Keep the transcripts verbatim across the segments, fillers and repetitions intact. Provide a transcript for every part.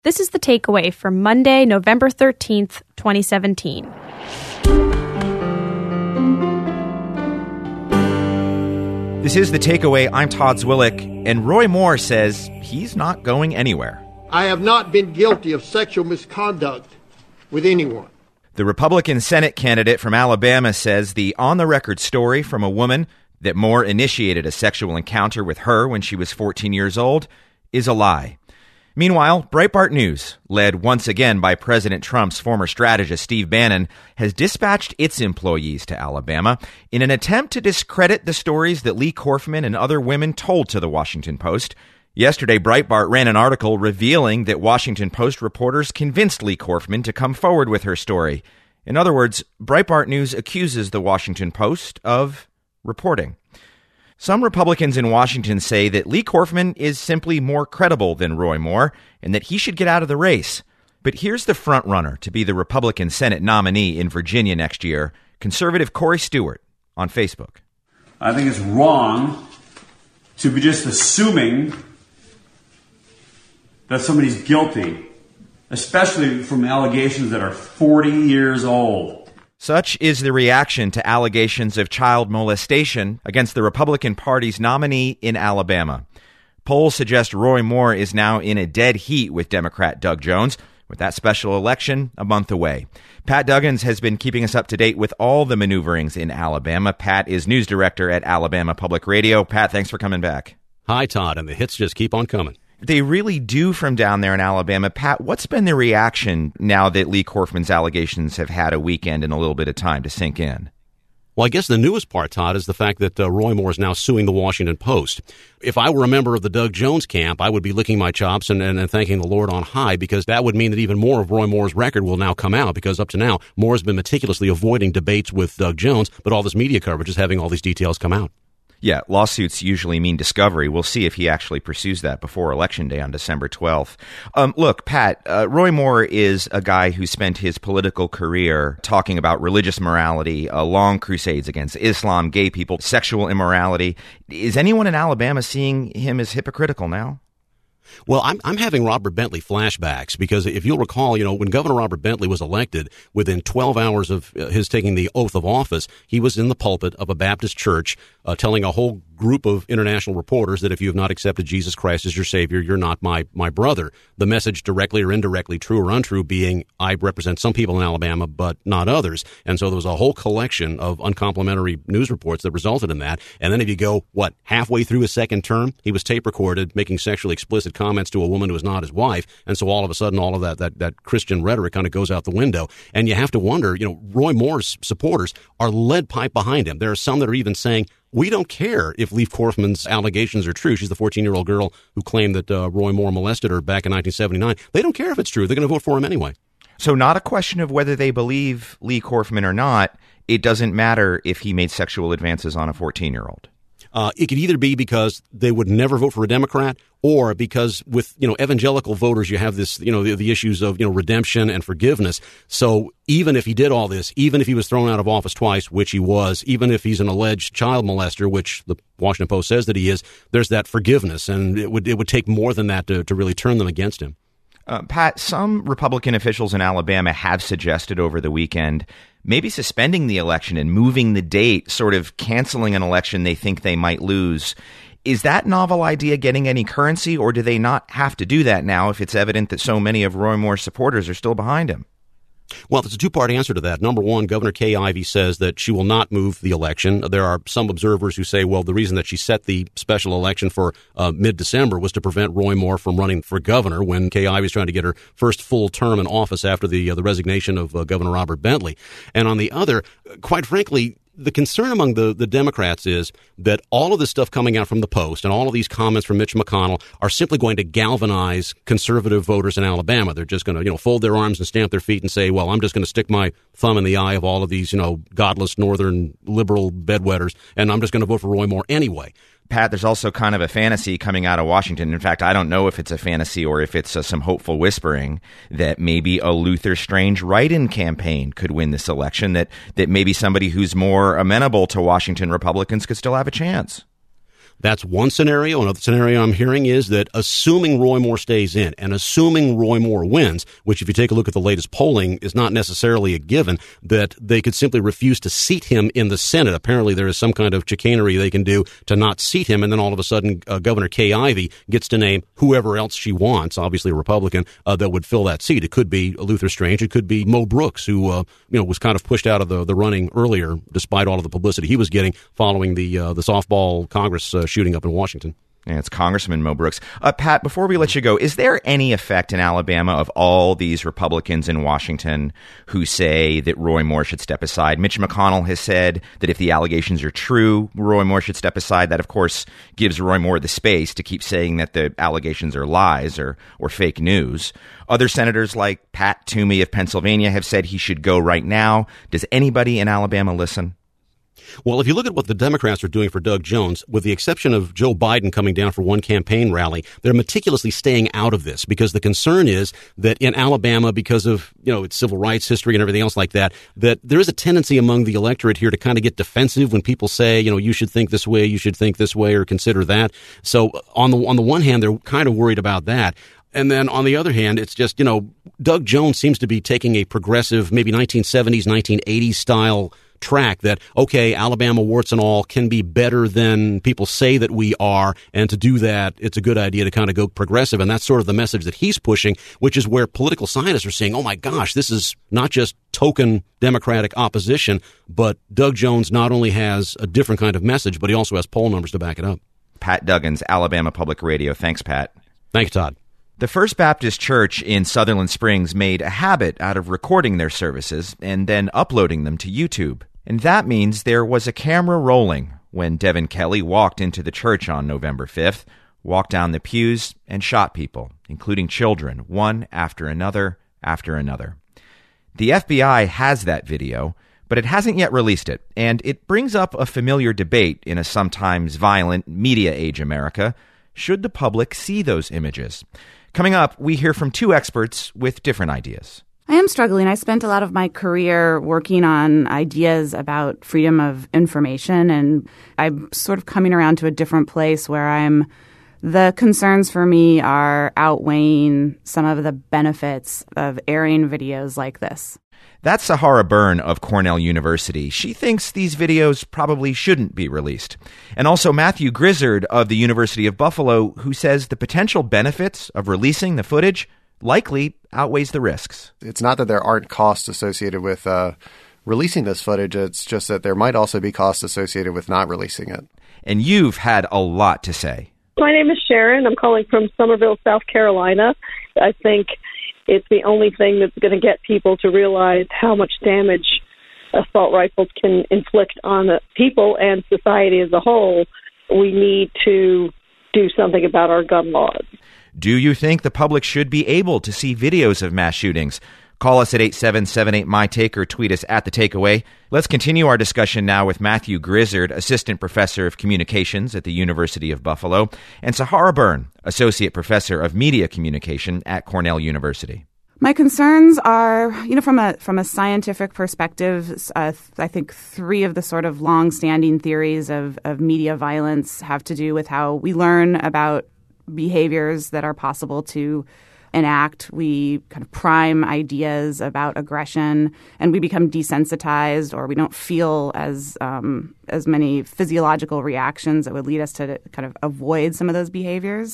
This is the takeaway for Monday, November thirteenth, twenty seventeen. This is The Takeaway. I'm Todd Zwillich, and Roy Moore says he's not going anywhere. I have not been guilty of sexual misconduct with anyone. The Republican Senate candidate from Alabama says the on-the-record story from a woman that Moore initiated a sexual encounter with her when she was fourteen years old is a lie. Meanwhile, Breitbart News, led once again by President Trump's former strategist Steve Bannon, has dispatched its employees to Alabama in an attempt to discredit the stories that Lee Korfman and other women told to the Washington Post. Yesterday, Breitbart ran an article revealing that Washington Post reporters convinced Lee Korfman to come forward with her story. In other words, Breitbart News accuses the Washington Post of reporting. Some Republicans in Washington say that Lee Korfman is simply more credible than Roy Moore and that he should get out of the race. But here's the frontrunner to be the Republican Senate nominee in Virginia next year, conservative Corey Stewart, on Facebook. I think it's wrong to be just assuming that somebody's guilty, especially from allegations that are forty years old. Such is the reaction to allegations of child molestation against the Republican Party's nominee in Alabama. Polls suggest Roy Moore is now in a dead heat with Democrat Doug Jones, with that special election a month away. Pat Duggins has been keeping us up to date with all the maneuverings in Alabama. Pat is news director at Alabama Public Radio. Pat, thanks for coming back. Hi, Todd, and the hits just keep on coming. They really do from down there in Alabama. Pat, what's been the reaction now that Lee Korfman's allegations have had a weekend and a little bit of time to sink in? Well, I guess the newest part, Todd, is the fact that uh, Roy Moore is now suing the Washington Post. If I were a member of the Doug Jones camp, I would be licking my chops and, and, and thanking the Lord on high, because that would mean that even more of Roy Moore's record will now come out, because up to now, Moore has been meticulously avoiding debates with Doug Jones, but all this media coverage is having all these details come out. Yeah, lawsuits usually mean discovery. We'll see if he actually pursues that before Election Day on December twelfth. Um, look, Pat, uh, Roy Moore is a guy who spent his political career talking about religious morality, uh, long crusades against Islam, gay people, sexual immorality. Is anyone in Alabama seeing him as hypocritical now? Well, I'm I'm having Robert Bentley flashbacks, because if you'll recall, you know, when Governor Robert Bentley was elected, within twelve hours of his taking the oath of office, he was in the pulpit of a Baptist church uh, telling a whole group of international reporters that if you have not accepted Jesus Christ as your Savior, you're not my my brother. The message, directly or indirectly, true or untrue, being I represent some people in Alabama, but not others. And so there was a whole collection of uncomplimentary news reports that resulted in that. And then if you go, what, halfway through his second term, he was tape recorded making sexually explicit comments to a woman who was not his wife. And so all of a sudden, all of that, that, that Christian rhetoric kind of goes out the window. And you have to wonder, you know, Roy Moore's supporters are lead pipe behind him. There are some that are even saying, we don't care if Lee Korfman's allegations are true. She's the fourteen-year-old girl who claimed that uh, Roy Moore molested her back in nineteen seventy-nine. They don't care if it's true. They're going to vote for him anyway. So not a question of whether they believe Lee Korfman or not. It doesn't matter if he made sexual advances on a fourteen-year-old. Uh, it could either be because they would never vote for a Democrat, or because with, you know, evangelical voters, you have this, you know, the, the issues of, you know, redemption and forgiveness. So even if he did all this, even if he was thrown out of office twice, which he was, even if he's an alleged child molester, which the Washington Post says that he is, there's that forgiveness. And it would it would take more than that to, to really turn them against him. Uh, Pat, some Republican officials in Alabama have suggested over the weekend maybe suspending the election and moving the date, sort of canceling an election they think they might lose. Is that novel idea getting any currency, or do they not have to do that now if it's evident that so many of Roy Moore's supporters are still behind him? Well, there's a two-part answer to that. Number one, Governor Kay Ivey says that she will not move the election. There are some observers who say, well, the reason that she set the special election for uh, mid-December was to prevent Roy Moore from running for governor when Kay Ivey is trying to get her first full term in office after the uh, the resignation of uh, Governor Robert Bentley. And on the other, quite frankly, the concern among the, the Democrats is that all of this stuff coming out from the Post and all of these comments from Mitch McConnell are simply going to galvanize conservative voters in Alabama. They're just going to, you know, fold their arms and stamp their feet and say, well, I'm just going to stick my thumb in the eye of all of these, you know, godless northern liberal bedwetters, and I'm just going to vote for Roy Moore anyway. Pat, there's also kind of a fantasy coming out of Washington. In fact, I don't know if it's a fantasy or if it's uh, some hopeful whispering that maybe a Luther Strange write-in campaign could win this election, that that maybe somebody who's more amenable to Washington Republicans could still have a chance. That's one scenario. Another scenario I'm hearing is that assuming Roy Moore stays in and assuming Roy Moore wins, which if you take a look at the latest polling is not necessarily a given, that they could simply refuse to seat him in the Senate. Apparently there is some kind of chicanery they can do to not seat him, and then all of a sudden uh, Governor Kay Ivey gets to name whoever else she wants, obviously a Republican, uh, that would fill that seat. It could be Luther Strange. It could be Mo Brooks, who uh, you know was kind of pushed out of the, the running earlier despite all of the publicity he was getting following the, uh, the softball Congress uh, shooting up in Washington. Yeah, it's Congressman Mo Brooks. Uh, Pat, before we let you go, is there any effect in Alabama of all these Republicans in Washington who say that Roy Moore should step aside? Mitch McConnell has said that if the allegations are true, Roy Moore should step aside. That, of course, gives Roy Moore the space to keep saying that the allegations are lies or, or fake news. Other senators like Pat Toomey of Pennsylvania have said he should go right now. Does anybody in Alabama listen? Well, if you look at what the Democrats are doing for Doug Jones, with the exception of Joe Biden coming down for one campaign rally, they're meticulously staying out of this because the concern is that in Alabama, because of, you know, its civil rights history and everything else like that, that there is a tendency among the electorate here to kind of get defensive when people say, you know, you should think this way, you should think this way, or consider that. So on the on the one hand, they're kind of worried about that. And then on the other hand, it's just, you know, Doug Jones seems to be taking a progressive, maybe nineteen seventies, nineteen eighties style track that, okay, Alabama, warts and all, can be better than people say that we are, and to do that, it's a good idea to kind of go progressive, and that's sort of the message that he's pushing, which is where political scientists are saying, oh my gosh, this is not just token Democratic opposition, but Doug Jones not only has a different kind of message, but he also has poll numbers to back it up. Pat Duggins, Alabama Public Radio. Thanks, Pat. Thanks, Todd. The First Baptist Church in Sutherland Springs made a habit out of recording their services and then uploading them to YouTube. And that means there was a camera rolling when Devin Kelly walked into the church on November fifth, walked down the pews, and shot people, including children, one after another after another. The F B I has that video, but it hasn't yet released it, and it brings up a familiar debate in a sometimes violent media age America. Should the public see those images? Coming up, we hear from two experts with different ideas. I am struggling. I spent a lot of my career working on ideas about freedom of information, and I'm sort of coming around to a different place where I'm the concerns for me are outweighing some of the benefits of airing videos like this. That's Sahara Byrne of Cornell University. She thinks these videos probably shouldn't be released. And also Matthew Grizzard of the University of Buffalo, who says the potential benefits of releasing the footage likely outweighs the risks. It's not that there aren't costs associated with uh, releasing this footage. It's just that there might also be costs associated with not releasing it. And you've had a lot to say. My name is Sharon. I'm calling from Summerville, South Carolina. I think it's the only thing that's going to get people to realize how much damage assault rifles can inflict on people and society as a whole. We need to do something about our gun laws. Do you think the public should be able to see videos of mass shootings? Call us at eight seven seven eight, M Y T A K E or tweet us at The Takeaway. Let's continue our discussion now with Matthew Grizzard, Assistant Professor of Communications at the University of Buffalo, and Sahara Byrne, Associate Professor of Media Communication at Cornell University. My concerns are, you know, from a from a scientific perspective, uh, I think three of the sort of long-standing theories of, of media violence have to do with how we learn about behaviors that are possible to enact. We kind of prime ideas about aggression, and we become desensitized, or we don't feel as um, as many physiological reactions that would lead us to kind of avoid some of those behaviors.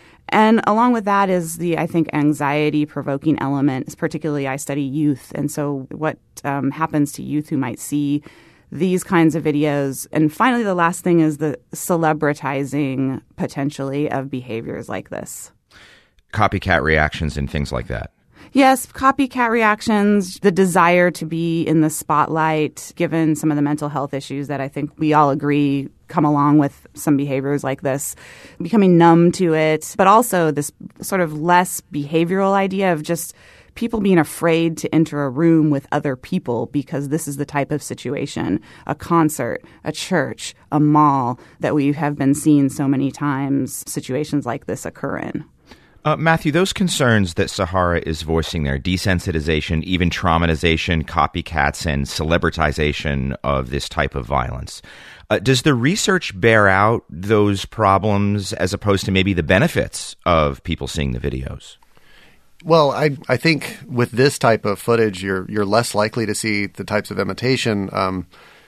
And along with that is the, I think, anxiety-provoking element. Particularly, I study youth, and so what um, happens to youth who might see these kinds of videos. And finally, the last thing is the celebritizing, potentially, of behaviors like this. Copycat reactions and things like that. Yes, copycat reactions, the desire to be in the spotlight, given some of the mental health issues that I think we all agree come along with some behaviors like this, becoming numb to it, but also this sort of less behavioral idea of just people being afraid to enter a room with other people because this is the type of situation, a concert, a church, a mall, that we have been seeing so many times situations like this occur in. Uh, Matthew, those concerns that Sahara is voicing there, desensitization, even traumatization, copycats, and celebritization of this type of violence, uh, does the research bear out those problems as opposed to maybe the benefits of people seeing the videos? Well, I I think with this type of footage, you're you're less likely to see the types of imitation um,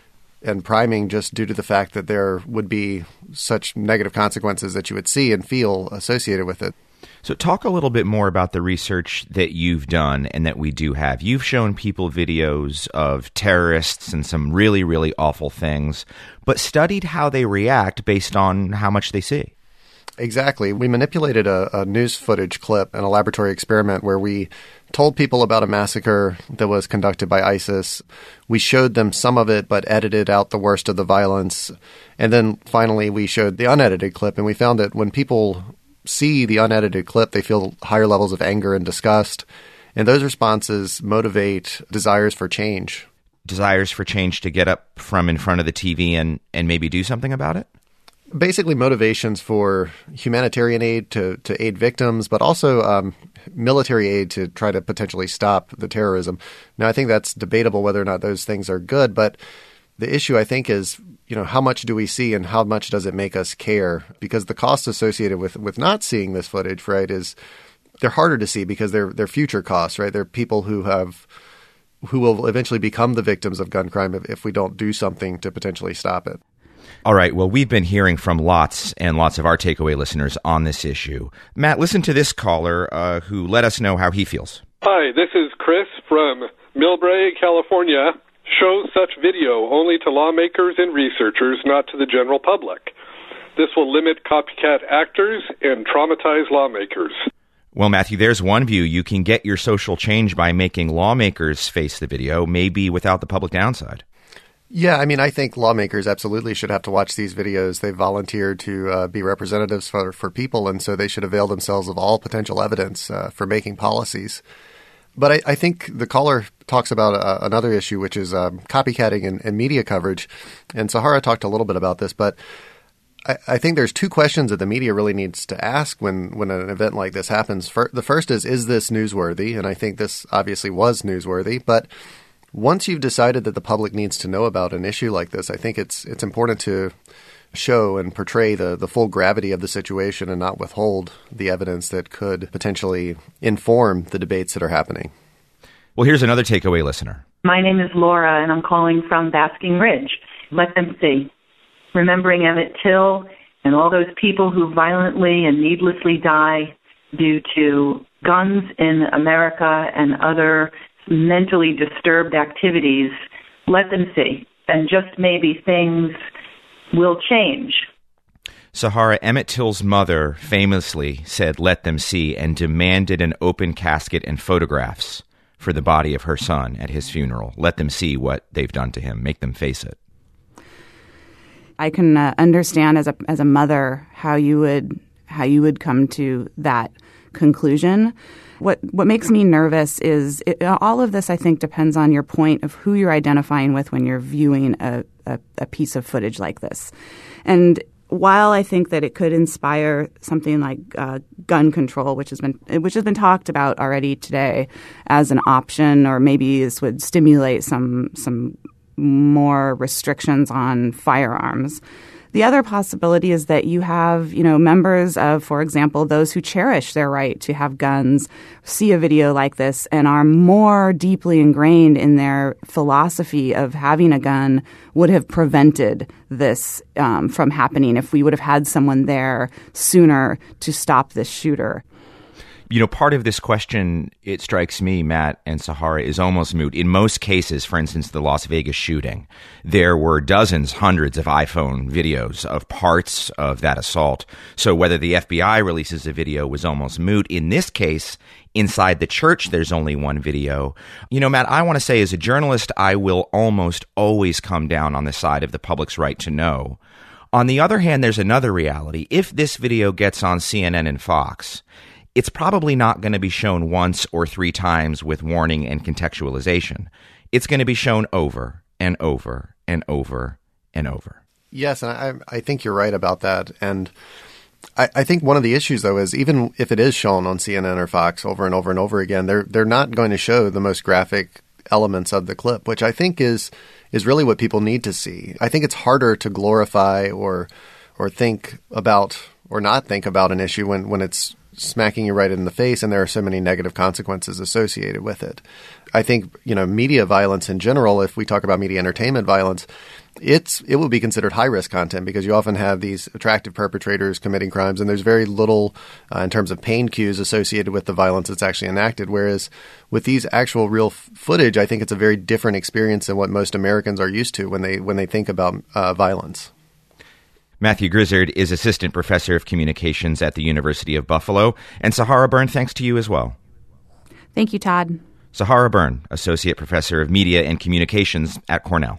and priming just due to the fact that there would be such negative consequences that you would see and feel associated with it. So talk a little bit more about the research that you've done and that we do have. You've shown people videos of terrorists and some really, really awful things, but studied how they react based on how much they see. Exactly. We manipulated a, a news footage clip in a laboratory experiment where we told people about a massacre that was conducted by ISIS. We showed them some of it, but edited out the worst of the violence. And then finally, we showed the unedited clip, and we found that when people see the unedited clip, they feel higher levels of anger and disgust. And those responses motivate desires for change. Desires for change to get up from in front of the T V and, and maybe do something about it? Basically motivations for humanitarian aid to, to aid victims, but also um, military aid to try to potentially stop the terrorism. Now, I think that's debatable whether or not those things are good, but the issue, I think, is, you know, how much do we see and how much does it make us care? Because the costs associated with, with not seeing this footage, right, is they're harder to see because they're they're future costs, right? They're people who have who will eventually become the victims of gun crime if, if we don't do something to potentially stop it. All right. Well, we've been hearing from lots and lots of our takeaway listeners on this issue. Matt, listen to this caller uh, who let us know how he feels. Hi, this is Chris from Millbrae, California. Shows such video only to lawmakers and researchers, not to the general public. This will limit copycat actors and traumatize lawmakers. Well, Matthew, there's one view. You can get your social change by making lawmakers face the video, maybe without the public downside. Yeah, I mean, I think lawmakers absolutely should have to watch these videos. They've volunteered to uh, be representatives for, for people, and so they should avail themselves of all potential evidence uh, for making policies. But I, I think the caller talks about uh, another issue, which is um, copycatting and, and media coverage. And Sahara talked a little bit about this, but I, I think there's two questions that the media really needs to ask when, when an event like this happens. For, the first is, is this newsworthy? And I think this obviously was newsworthy. But once you've decided that the public needs to know about an issue like this, I think it's it's important to show and portray the, the full gravity of the situation and not withhold the evidence that could potentially inform the debates that are happening. Well, here's another takeaway listener. My name is Laura, and I'm calling from Basking Ridge. Let them see. Remembering Emmett Till and all those people who violently and needlessly die due to guns in America and other mentally disturbed activities, let them see. And just maybe things will change. Sahara, Emmett Till's mother famously said, let them see, and demanded an open casket and photographs for the body of her son at his funeral. Let them see what they've done to him. Make them face it. I can uh, understand as a as a mother how you would how you would come to that conclusion. What what makes me nervous is it, all of this, I think, depends on your point of who you're identifying with when you're viewing a, a, a piece of footage like this. And while I think that it could inspire something like uh, gun control, which has been which has been talked about already today as an option, or maybe this would stimulate some some more restrictions on firearms. The other possibility is that you have, you know, members of, for example, those who cherish their right to have guns, see a video like this and are more deeply ingrained in their philosophy of having a gun would have prevented this um, from happening if we would have had someone there sooner to stop this shooter. You know, part of this question, it strikes me, Matt and Sahara, is almost moot. In most cases, for instance, the Las Vegas shooting, there were dozens, hundreds of iPhone videos of parts of that assault. So whether the F B I releases a video was almost moot. In this case, inside the church, there's only one video. You know, Matt, I want to say as a journalist, I will almost always come down on the side of the public's right to know. On the other hand, there's another reality. If this video gets on C N N and Fox, it's probably not going to be shown once or three times with warning and contextualization. It's going to be shown over and over and over and over. Yes, and I, I think you're right about that. And I, I think one of the issues, though, is even if it is shown on C N N or Fox over and over and over again, they're they're not going to show the most graphic elements of the clip, which I think is is really what people need to see. I think it's harder to glorify or or think about or not think about an issue when, when it's smacking you right in the face and there are so many negative consequences associated with it. I think, you know, media violence in general, if we talk about media entertainment violence, it's it will be considered high-risk content because you often have these attractive perpetrators committing crimes, and there's very little uh, in terms of pain cues associated with the violence that's actually enacted. Whereas with these actual real f- footage, I think it's a very different experience than what most Americans are used to when they when they think about uh, violence. Matthew Grizzard is Assistant Professor of Communications at the University of Buffalo. And Sahara Byrne, thanks to you as well. Thank you, Todd. Sahara Byrne, Associate Professor of Media and Communications at Cornell.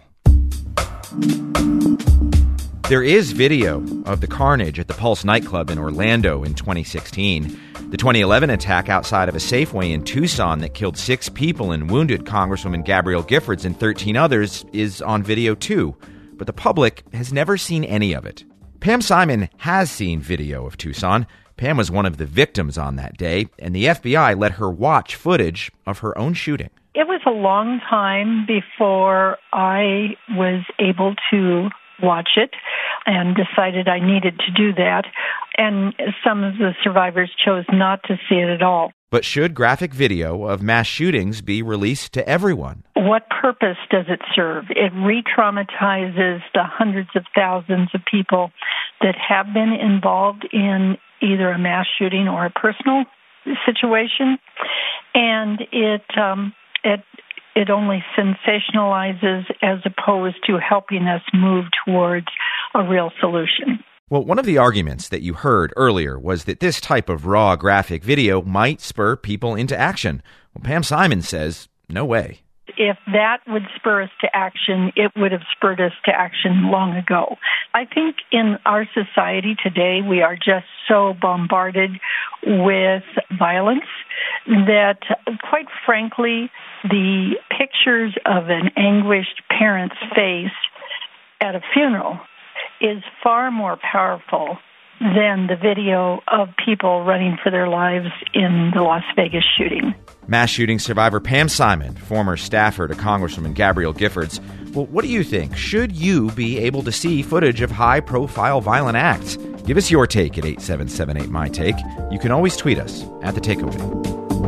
There is video of the carnage at the Pulse nightclub in Orlando in twenty sixteen. The twenty eleven attack outside of a Safeway in Tucson that killed six people and wounded Congresswoman Gabrielle Giffords and thirteen others is on video too. But the public has never seen any of it. Pam Simon has seen video of Tucson. Pam was one of the victims on that day, and the F B I let her watch footage of her own shooting. It was a long time before I was able to watch it and decided I needed to do that. And some of the survivors chose not to see it at all. But should graphic video of mass shootings be released to everyone? What purpose does it serve? It re-traumatizes the hundreds of thousands of people that have been involved in either a mass shooting or a personal situation. And it um, it it only sensationalizes as opposed to helping us move towards a real solution. Well, one of the arguments that you heard earlier was that this type of raw graphic video might spur people into action. Well, Pam Simon says, no way. If that would spur us to action, it would have spurred us to action long ago. I think in our society today, we are just so bombarded with violence that, quite frankly, the pictures of an anguished parent's face at a funeral is far more powerful than the video of people running for their lives in the Las Vegas shooting. Mass shooting survivor Pam Simon, former staffer to Congresswoman Gabrielle Giffords. Well, what do you think? Should you be able to see footage of high-profile violent acts? Give us your take at eight seven seven eight, M Y Take. You can always tweet us at The Takeaway.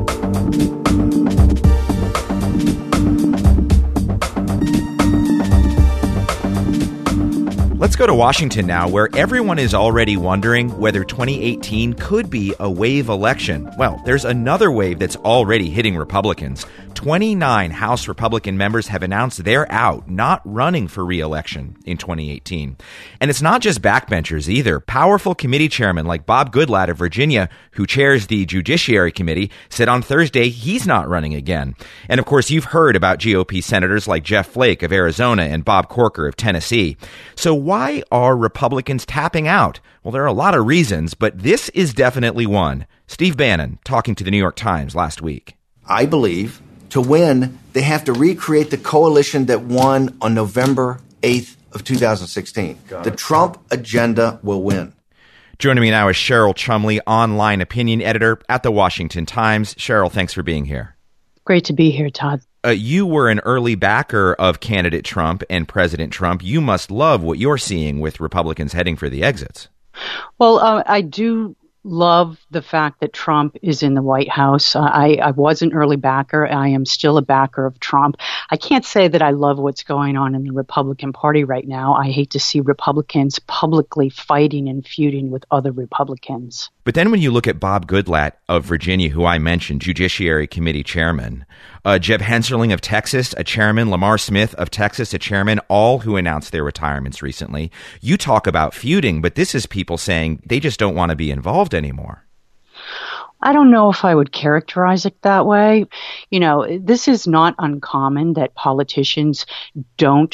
Let's go to Washington now, where everyone is already wondering whether twenty eighteen could be a wave election. Well, there's another wave that's already hitting Republicans. twenty-nine House Republican members have announced they're out, not running for re-election in twenty eighteen. And it's not just backbenchers either. Powerful committee chairmen like Bob Goodlatte of Virginia, who chairs the Judiciary Committee, said on Thursday he's not running again. And of course, you've heard about G O P senators like Jeff Flake of Arizona and Bob Corker of Tennessee. So why are Republicans tapping out? Well, there are a lot of reasons, but this is definitely one. Steve Bannon talking to the New York Times last week. I believe to win, they have to recreate the coalition that won on November eighth of two thousand sixteen. The Trump agenda will win. Joining me now is Cheryl Chumley, online opinion editor at the Washington Times. Cheryl, thanks for being here. Great to be here, Todd. Uh, you were an early backer of candidate Trump and President Trump. You must love what you're seeing with Republicans heading for the exits. Well, uh, I do love the fact that Trump is in the White House. Uh, I, I was an early backer. I am still a backer of Trump. I can't say that I love what's going on in the Republican Party right now. I hate to see Republicans publicly fighting and feuding with other Republicans. But then when you look at Bob Goodlatte of Virginia, who I mentioned, Judiciary Committee chairman, uh, Jeb Hensarling of Texas, a chairman, Lamar Smith of Texas, a chairman, all who announced their retirements recently. You talk about feuding, but this is people saying they just don't want to be involved anymore. I don't know if I would characterize it that way. You know, this is not uncommon that politicians don't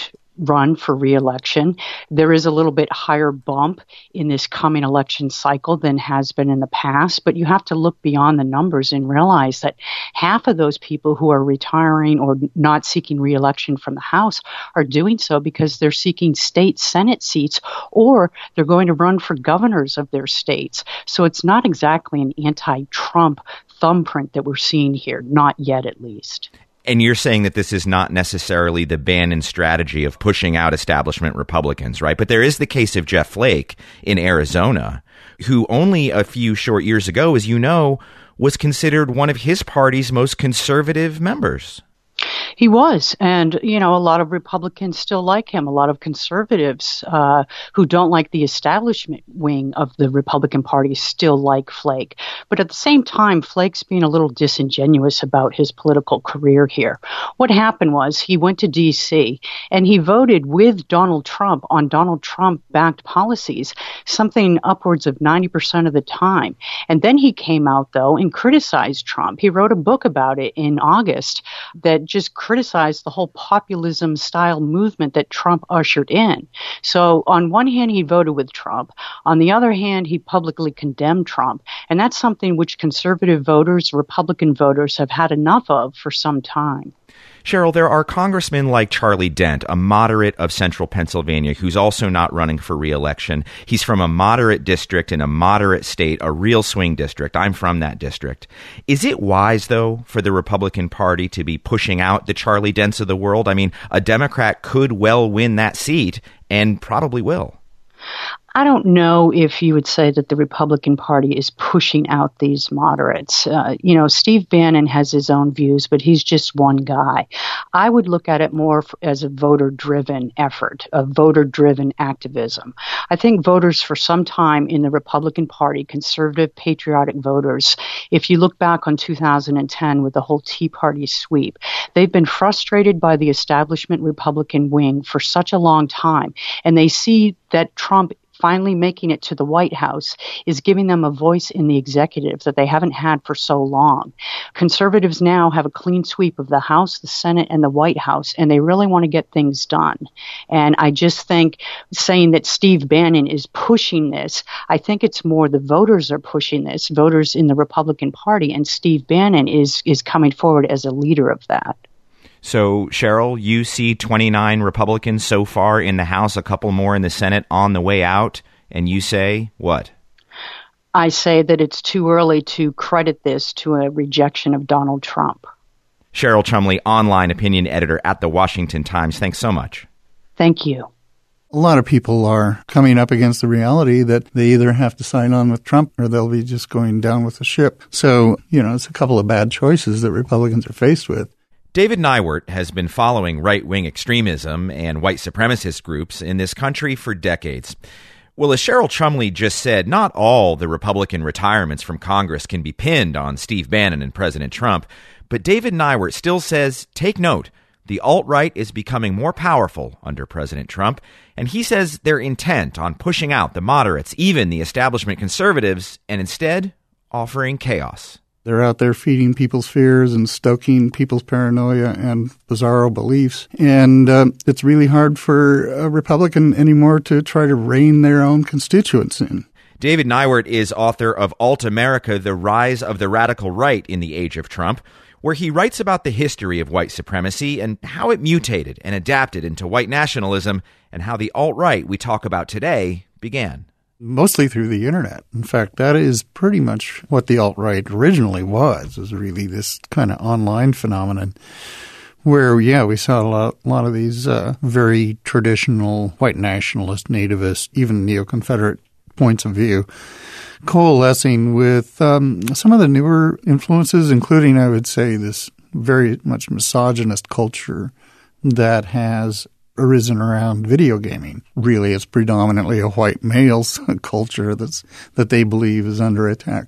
run for re-election. There is a little bit higher bump in this coming election cycle than has been in the past, but you have to look beyond the numbers and realize that half of those people who are retiring or not seeking re-election from the House are doing so because they're seeking state Senate seats or they're going to run for governors of their states. So it's not exactly an anti-Trump thumbprint that we're seeing here, not yet at least. And you're saying that this is not necessarily the Bannon strategy of pushing out establishment Republicans, right? But there is the case of Jeff Flake in Arizona, who only a few short years ago, as you know, was considered one of his party's most conservative members. He was. And, you know, a lot of Republicans still like him. A lot of conservatives uh, who don't like the establishment wing of the Republican Party still like Flake. But at the same time, Flake's being a little disingenuous about his political career here. What happened was he went to D C and he voted with Donald Trump on Donald Trump-backed policies, something upwards of ninety percent of the time. And then he came out, though, and criticized Trump. He wrote a book about it in August that just criticized the whole populism style movement that Trump ushered in. So on one hand, he voted with Trump. On the other hand, he publicly condemned Trump. And that's something which conservative voters, Republican voters have had enough of for some time. Cheryl, there are congressmen like Charlie Dent, a moderate of central Pennsylvania, who's also not running for re-election. He's from a moderate district in a moderate state, a real swing district. I'm from that district. Is it wise, though, for the Republican Party to be pushing out the Charlie Dents of the world? I mean, a Democrat could well win that seat and probably will. I don't know if you would say that the Republican Party is pushing out these moderates. Uh, you know, Steve Bannon has his own views, but he's just one guy. I would look at it more as a voter-driven effort, a voter-driven activism. I think voters for some time in the Republican Party, conservative, patriotic voters, if you look back on two thousand ten with the whole Tea Party sweep, they've been frustrated by the establishment Republican wing for such a long time, and they see that Trump finally making it to the White House is giving them a voice in the executive that they haven't had for so long. Conservatives now have a clean sweep of the House, the Senate, and the White House, and they really want to get things done. And I just think saying that Steve Bannon is pushing this, I think it's more the voters are pushing this, voters in the Republican Party, and Steve Bannon is is coming forward as a leader of that. So, Cheryl, you see twenty-nine Republicans so far in the House, a couple more in the Senate on the way out, and you say what? I say that it's too early to credit this to a rejection of Donald Trump. Cheryl Chumley, online opinion editor at The Washington Times. Thanks so much. Thank you. A lot of people are coming up against the reality that they either have to sign on with Trump or they'll be just going down with the ship. So, you know, it's a couple of bad choices that Republicans are faced with. David Neiwert has been following right-wing extremism and white supremacist groups in this country for decades. Well, as Cheryl Chumley just said, not all the Republican retirements from Congress can be pinned on Steve Bannon and President Trump, but David Neiwert still says, take note, the alt-right is becoming more powerful under President Trump, and he says they're intent on pushing out the moderates, even the establishment conservatives, and instead offering chaos. They're out there feeding people's fears and stoking people's paranoia and bizarro beliefs. And uh, it's really hard for a Republican anymore to try to rein their own constituents in. David Neiwert is author of Alt America, The Rise of the Radical Right in the Age of Trump, where he writes about the history of white supremacy and how it mutated and adapted into white nationalism and how the alt-right we talk about today began. Mostly through the internet. In fact, that is pretty much what the alt-right originally was, was really this kind of online phenomenon where, yeah, we saw a lot, a lot of these uh, very traditional white nationalist, nativist, even neo-Confederate points of view coalescing with um, some of the newer influences, including, I would say, this very much misogynist culture that has arisen around video gaming. Really, it's predominantly a white males culture that's that they believe is under attack.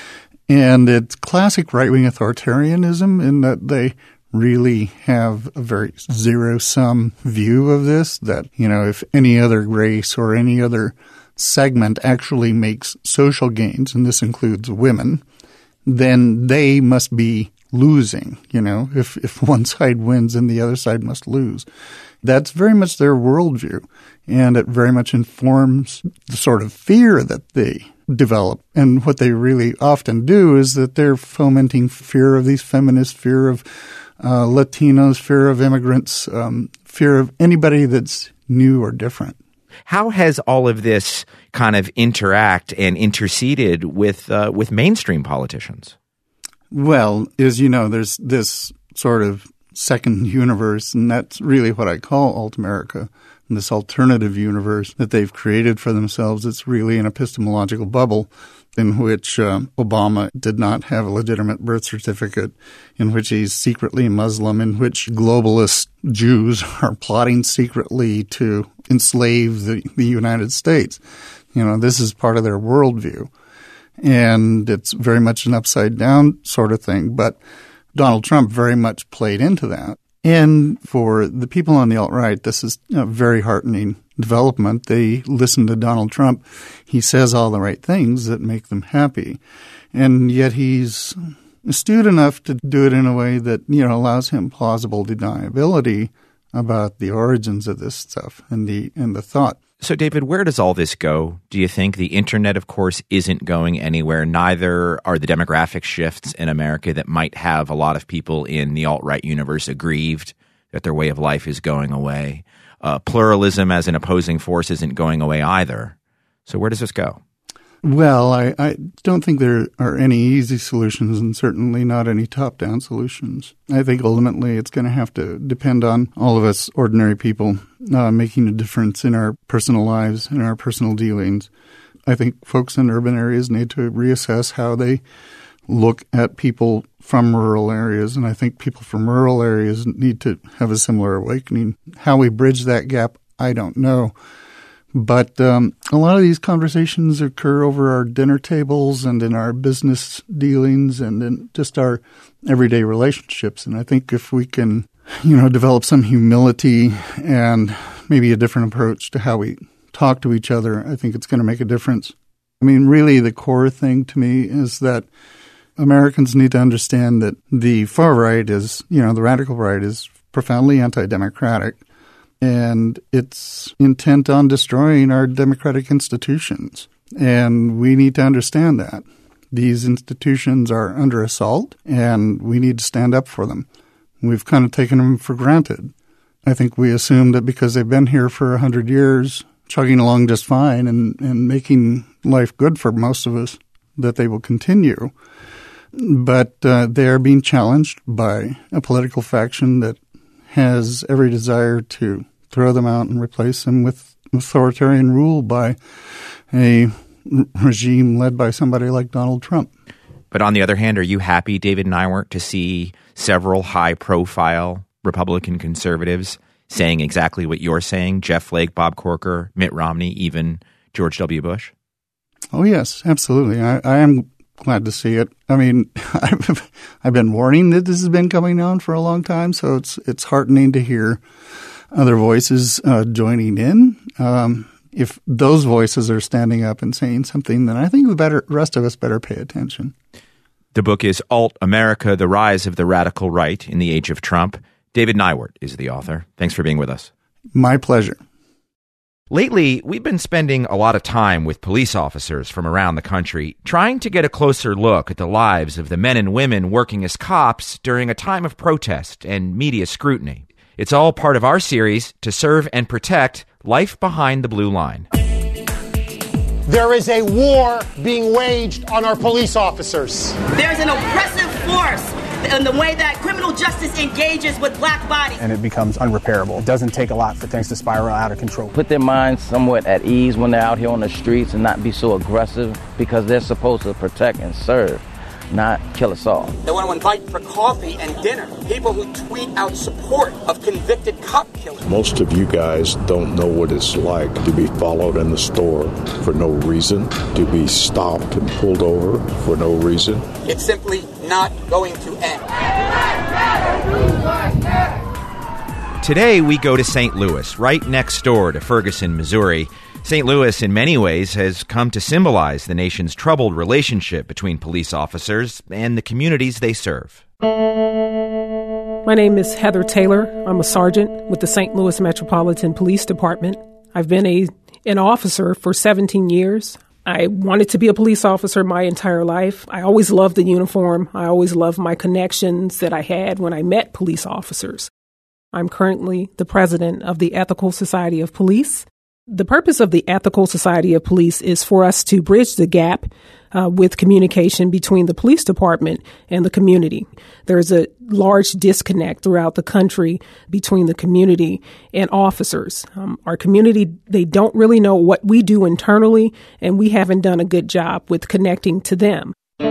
And it's classic right-wing authoritarianism in that they really have a very zero-sum view of this, that, you know, if any other race or any other segment actually makes social gains, and this includes women, then they must be losing. You know, if, if one side wins, then the other side must lose. That's very much their worldview, and it very much informs the sort of fear that they develop. And what they really often do is that they're fomenting fear of these feminists, fear of uh, Latinos, fear of immigrants, um, fear of anybody that's new or different. How has all of this kind of interact and interceded with uh, with mainstream politicians? Well, as you know, there's this sort of second universe, and that's really what I call Alt-America, this alternative universe that they've created for themselves. It's really an epistemological bubble in which uh, Obama did not have a legitimate birth certificate, in which he's secretly Muslim, in which globalist Jews are plotting secretly to enslave the, the United States. You know, this is part of their worldview. And it's very much an upside-down sort of thing. But Donald Trump very much played into that. And for the people on the alt-right, this is a very heartening development. They listen to Donald Trump. He says all the right things that make them happy. And yet he's astute enough to do it in a way that, you know, allows him plausible deniability about the origins of this stuff and the and the thought. So, David, where does all this go, do you think? The internet, of course, isn't going anywhere. Neither are the demographic shifts in America that might have a lot of people in the alt-right universe aggrieved that their way of life is going away. Uh, pluralism as an opposing force isn't going away either. So where does this go? Well, I, I don't think there are any easy solutions, and certainly not any top-down solutions. I think ultimately it's going to have to depend on all of us ordinary people uh, making a difference in our personal lives, in our personal dealings. I think folks in urban areas need to reassess how they look at people from rural areas, and I think people from rural areas need to have a similar awakening. How we bridge that gap, I don't know. But um, a lot of these conversations occur over our dinner tables and in our business dealings and in just our everyday relationships. And I think if we can, you know, develop some humility and maybe a different approach to how we talk to each other, I think it's going to make a difference. I mean, really the core thing to me is that Americans need to understand that the far right is, you know, the radical right is profoundly anti-democratic. And it's intent on destroying our democratic institutions. And we need to understand that. These institutions are under assault, and we need to stand up for them. We've kind of taken them for granted. I think we assume that because they've been here for one hundred years, chugging along just fine and, and making life good for most of us, that they will continue. But uh, they are being challenged by a political faction that has every desire to throw them out and replace them with authoritarian rule by a regime led by somebody like Donald Trump. But on the other hand, are you happy, David Neiwert, to see several high-profile Republican conservatives saying exactly what you're saying? Jeff Flake, Bob Corker, Mitt Romney, even George W. Bush? Oh, yes, absolutely. I, I am glad to see it. I mean, I've, I've been warning that this has been coming on for a long time, so it's it's heartening to hear other voices uh, joining in. Um, if those voices are standing up and saying something, then I think the better, rest of us better pay attention. The book is Alt-America, The Rise of the Radical Right in the Age of Trump. David Neiwert is the author. Thanks for being with us. My pleasure. Lately, we've been spending a lot of time with police officers from around the country trying to get a closer look at the lives of the men and women working as cops during a time of protest and media scrutiny. It's all part of our series to serve and protect life behind the blue line. There is a war being waged on our police officers. There's an oppressive force in the way that criminal justice engages with black bodies. And it becomes unrepairable. It doesn't take a lot for things to spiral out of control. Put their minds somewhat at ease when they're out here on the streets and not be so aggressive, because they're supposed to protect and serve, not kill us all. They want to invite for coffee and dinner people who tweet out support of convicted cop killers. Most of you guys don't know what it's like to be followed in the store for no reason, to be stopped and pulled over for no reason. It's simply not going to end. Today we go to Saint Louis, right next door to Ferguson, Missouri. Saint Louis, in many ways, has come to symbolize the nation's troubled relationship between police officers and the communities they serve. My name is Heather Taylor. I'm a sergeant with the Saint Louis Metropolitan Police Department. I've been a an officer for seventeen years. I wanted to be a police officer my entire life. I always loved the uniform. I always loved my connections that I had when I met police officers. I'm currently the president of the Ethical Society of Police. The purpose of the Ethical Society of Police is for us to bridge the gap uh, with communication between the police department and the community. There's a large disconnect throughout the country between the community and officers. Um, our community, they don't really know what we do internally, and we haven't done a good job with connecting to them.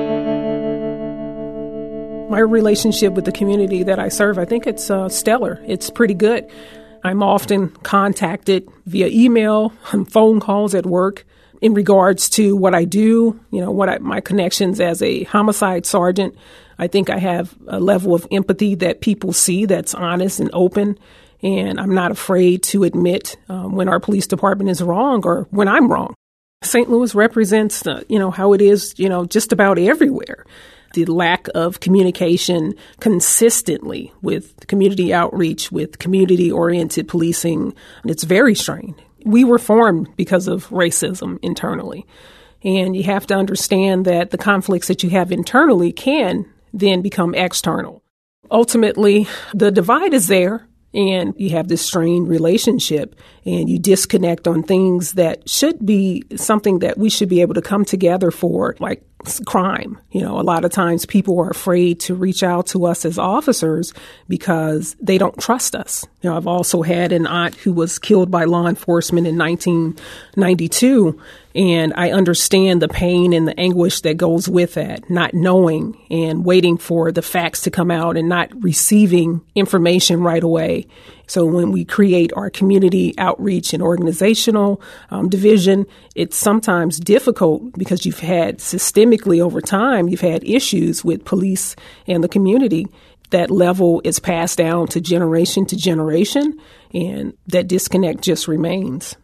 My relationship with the community that I serve, I think it's uh, stellar. It's pretty good. I'm often contacted via email and phone calls at work in regards to what I do, you know, what I, my connections as a homicide sergeant. I think I have a level of empathy that people see that's honest and open, and I'm not afraid to admit um, when our police department is wrong or when I'm wrong. Saint Louis represents, uh, you know, how it is, you know, just about everywhere. The lack of communication consistently with community outreach, with community-oriented policing, it's very strained. We were formed because of racism internally. And you have to understand that the conflicts that you have internally can then become external. Ultimately, the divide is there, and you have this strained relationship, and you disconnect on things that should be something that we should be able to come together for, like crime. You know, a lot of times people are afraid to reach out to us as officers because they don't trust us. You know, I've also had an aunt who was killed by law enforcement in nineteen ninety-two, and I understand the pain and the anguish that goes with that, not knowing and waiting for the facts to come out and not receiving information right away. So when we create our community outreach and organizational um, division, it's sometimes difficult because you've had systemically over time, you've had issues with police and the community. That level is passed down to generation to generation, and that disconnect just remains.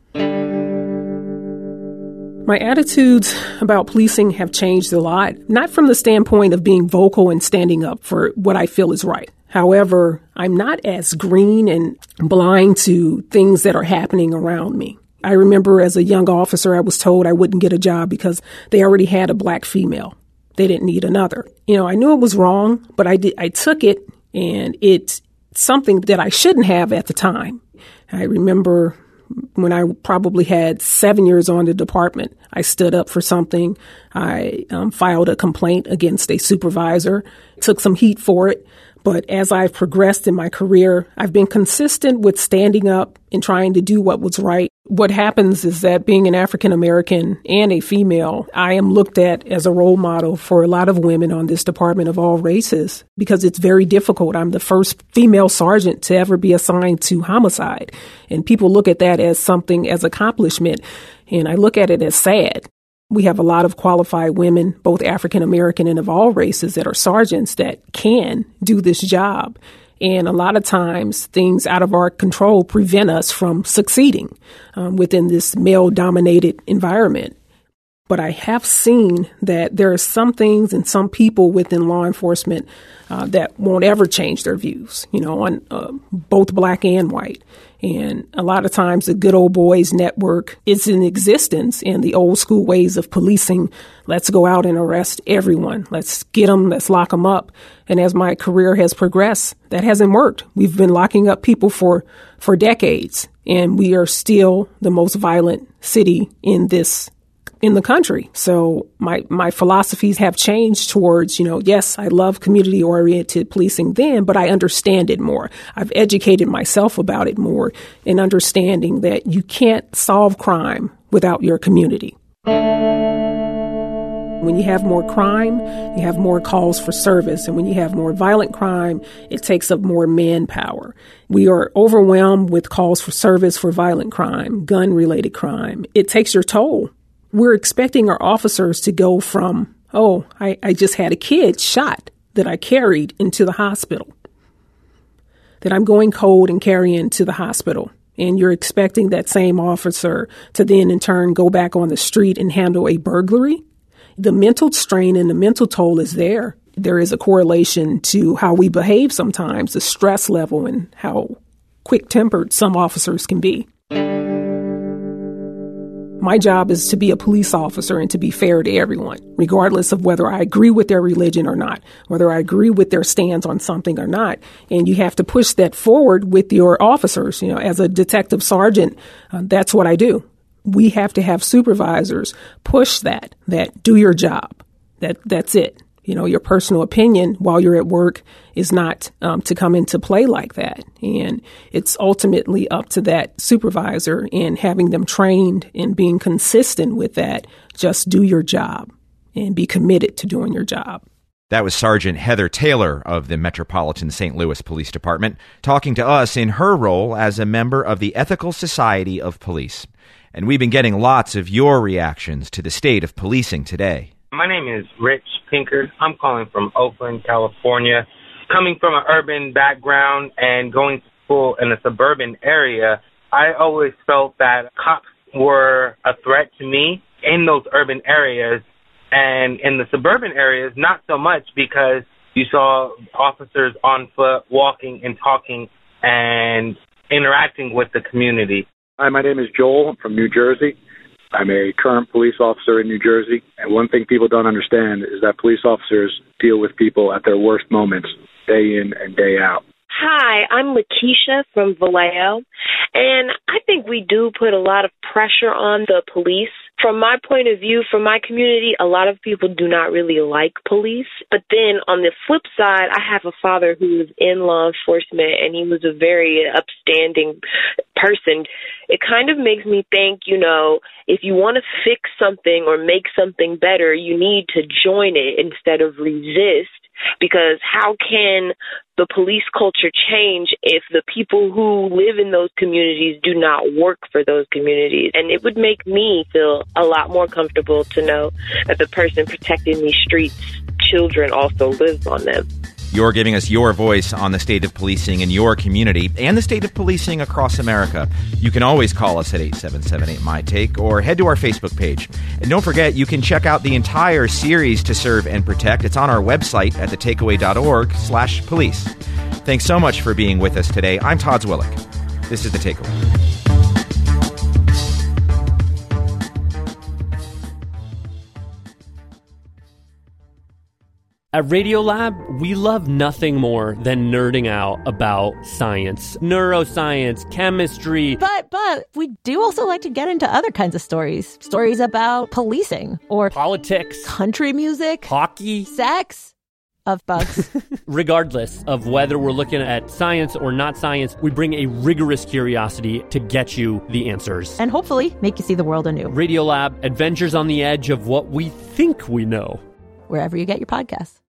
My attitudes about policing have changed a lot, not from the standpoint of being vocal and standing up for what I feel is right. However, I'm not as green and blind to things that are happening around me. I remember as a young officer, I was told I wouldn't get a job because they already had a black female. They didn't need another. You know, I knew it was wrong, but I did, I took it, and it's something that I shouldn't have at the time. I remember when I probably had seven years on the department, I stood up for something. I um, filed a complaint against a supervisor, took some heat for it. But as I've progressed in my career, I've been consistent with standing up and trying to do what was right. What happens is that being an African American and a female, I am looked at as a role model for a lot of women on this department of all races because it's very difficult. I'm the first female sergeant to ever be assigned to homicide. And people look at that as something, as accomplishment. And I look at it as sad. We have a lot of qualified women, both African American and of all races, that are sergeants that can do this job. And a lot of times things out of our control prevent us from succeeding um, within this male-dominated environment. But I have seen that there are some things and some people within law enforcement uh, that won't ever change their views, you know, on uh, both black and white. And a lot of times the good old boys network is in existence, and the old school ways of policing, let's go out and arrest everyone. Let's get them. Let's lock them up. And as my career has progressed, that hasn't worked. We've been locking up people for, for decades, and we are still the most violent city in this in the country. So my, my philosophies have changed towards, you know, yes, I love community oriented policing then, but I understand it more. I've educated myself about it more in understanding that you can't solve crime without your community. When you have more crime, you have more calls for service. And when you have more violent crime, it takes up more manpower. We are overwhelmed with calls for service for violent crime, gun-related crime. It takes your toll. We're expecting our officers to go from, oh, I, I just had a kid shot that I carried into the hospital, that I'm going cold and carrying to the hospital. And you're expecting that same officer to then in turn go back on the street and handle a burglary. The mental strain and the mental toll is there. there is a correlation to how we behave sometimes, the stress level and how quick-tempered some officers can be. My job is to be a police officer and to be fair to everyone, regardless of whether I agree with their religion or not, whether I agree with their stance on something or not. And you have to push that forward with your officers. You know, as a detective sergeant, uh, that's what I do. We have to have supervisors push that, that do your job. That that's it. You know, your personal opinion while you're at work is not um, to come into play like that. And it's ultimately up to that supervisor and having them trained and being consistent with that. Just do your job and be committed to doing your job. That was Sergeant Heather Taylor of the Metropolitan Saint Louis Police Department talking to us in her role as a member of the Ethical Society of Police. And we've been getting lots of your reactions to the state of policing today. My name is Rich Pinker. I'm calling from Oakland, California. Coming from an urban background and going to school in a suburban area, I always felt that cops were a threat to me in those urban areas. And in the suburban areas, not so much, because you saw officers on foot walking and talking and interacting with the community. Hi, my name is Joel. I'm from New Jersey. I'm a current police officer in New Jersey, and one thing people don't understand is that police officers deal with people at their worst moments, day in and day out. Hi, I'm Lakeisha from Vallejo, and I think we do put a lot of pressure on the police. From my point of view, from my community, a lot of people do not really like police. But then on the flip side, I have a father who was in law enforcement, and he was a very upstanding person. It kind of makes me think, you know, if you want to fix something or make something better, you need to join it instead of resist. Because how can the police culture change if the people who live in those communities do not work for those communities? And it would make me feel a lot more comfortable to know that the person protecting these streets, children also live on them. You're giving us your voice on the state of policing in your community and the state of policing across America. You can always call us at eight seven seven eight, M Y T A K E or head to our Facebook page. And don't forget, you can check out the entire series To Serve and Protect. It's on our website at the takeaway dot org slash police. Thanks so much for being with us today. I'm Todd Zwillick. This is The Takeaway. At Radiolab, we love nothing more than nerding out about science, neuroscience, chemistry. But, but, we do also like to get into other kinds of stories. Stories about policing or politics, country music, hockey, sex, of bugs. Regardless of whether we're looking at science or not science, we bring a rigorous curiosity to get you the answers. And hopefully make you see the world anew. Radiolab, adventures on the edge of what we think we know. Wherever you get your podcasts.